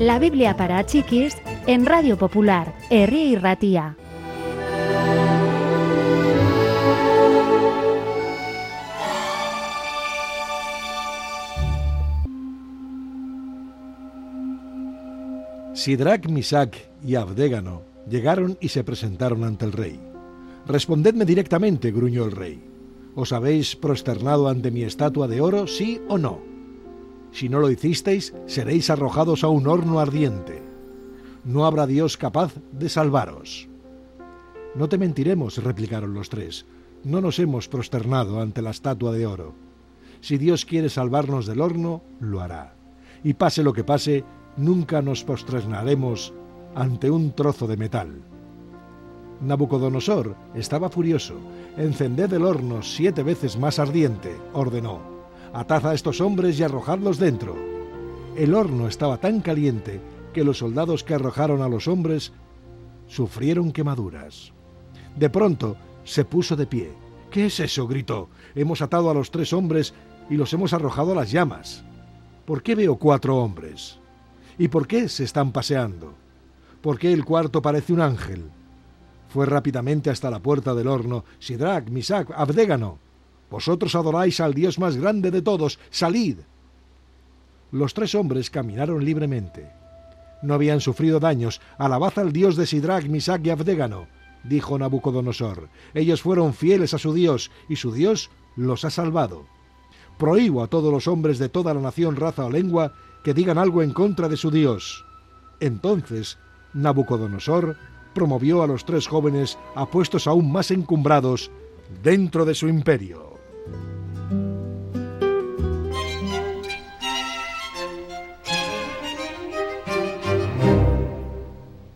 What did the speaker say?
La Biblia para chiquis en Radio Popular, Herri y Ratia. Sidrac, Misac y Abdégano llegaron y se presentaron ante el rey. «Respondedme directamente», gruñó el rey. «¿Os habéis prosternado ante mi estatua de oro, sí o no? Si no lo hicisteis, seréis arrojados a un horno ardiente. No habrá Dios capaz de salvaros». «No te mentiremos», replicaron los tres. «No nos hemos prosternado ante la estatua de oro. Si Dios quiere salvarnos del horno, lo hará. Y pase lo que pase, nunca nos prosternaremos ante un trozo de metal». Nabucodonosor estaba furioso. «Encended el horno 7 veces más ardiente», ordenó. «Atad a estos hombres y arrojadlos dentro». El horno estaba tan caliente que los soldados que arrojaron a los hombres sufrieron quemaduras. De pronto se puso de pie. «¿Qué es eso?», gritó. «Hemos atado a los 3 hombres y los hemos arrojado a las llamas. ¿Por qué veo 4 hombres? ¿Y por qué se están paseando? ¿Por qué el cuarto parece un ángel?». Fue rápidamente hasta la puerta del horno. «Sidrac, Misac, Abdégano, vosotros adoráis al Dios más grande de todos, salid». Los 3 hombres caminaron libremente. No habían sufrido daños. «Alabad al Dios de Sidrac, Misac y Abdégano», dijo Nabucodonosor. «Ellos fueron fieles a su Dios, y su Dios los ha salvado. Prohíbo a todos los hombres de toda la nación, raza o lengua que digan algo en contra de su Dios». Entonces Nabucodonosor promovió a los 3 jóvenes a puestos aún más encumbrados dentro de su imperio.